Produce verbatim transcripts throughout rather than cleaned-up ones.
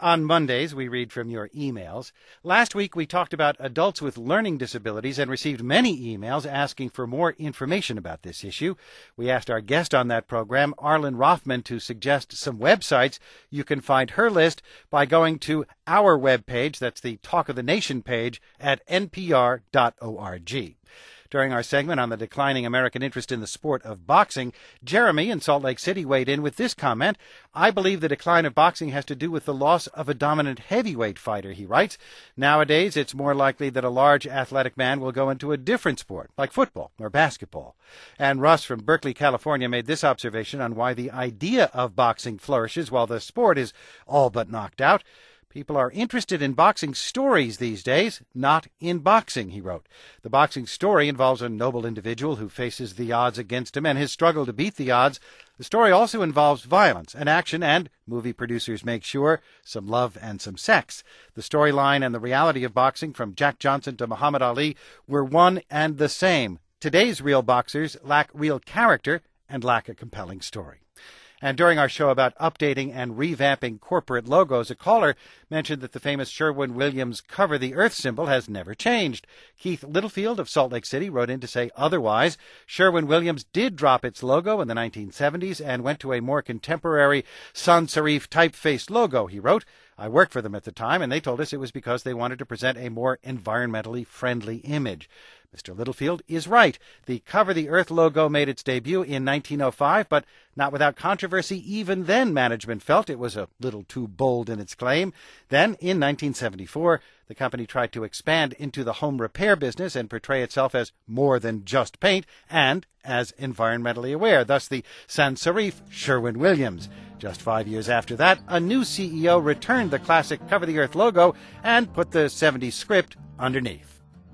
On Mondays, we read from your emails. Last week, we talked about adults with learning disabilities and received many emails asking for more information about this issue. We asked our guest on that program, Arlen Rothman, to suggest some websites. You can find her list by going to our webpage. That's the Talk of the Nation page at n p r dot org. During our segment on the declining American interest in the sport of boxing, Jeremy in Salt Lake City weighed in with this comment. I believe the decline of boxing has to do with the loss of a dominant heavyweight fighter, he writes. Nowadays, it's more likely that a large athletic man will go into a different sport, like football or basketball. And Russ from Berkeley, California, made this observation on why the idea of boxing flourishes while the sport is all but knocked out. People are interested in boxing stories these days, not in boxing, he wrote. The boxing story involves a noble individual who faces the odds against him and his struggle to beat the odds. The story also involves violence and action and, movie producers make sure, some love and some sex. The storyline and the reality of boxing, from Jack Johnson to Muhammad Ali, were one and the same. Today's real boxers lack real character and lack a compelling story. And during our show about updating and revamping corporate logos, a caller mentioned that the famous Sherwin-Williams Cover the Earth symbol has never changed. Keith Littlefield of Salt Lake City wrote in to say otherwise. Sherwin-Williams did drop its logo in the nineteen seventies and went to a more contemporary sans serif typeface logo, he wrote. I worked for them at the time, and they told us it was because they wanted to present a more environmentally friendly image. Mister Littlefield is right. The Cover the Earth logo made its debut in nineteen oh five, but not without controversy. Even then, management felt it was a little too bold in its claim. Then, in nineteen seventy-four, the company tried to expand into the home repair business and portray itself as more than just paint and as environmentally aware, thus the sans serif Sherwin-Williams. Just five years after that, a new C E O returned the classic Cover the Earth logo and put the seventies script underneath.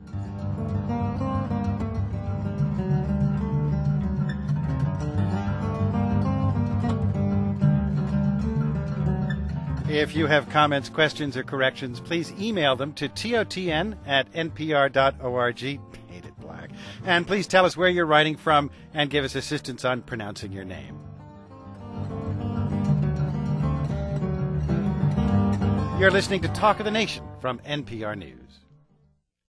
If you have comments, questions, or corrections, please email them to totn at n p r dot org. Paint it black. And please tell us where you're writing from and give us assistance on pronouncing your name. You're listening to Talk of the Nation from N P R News.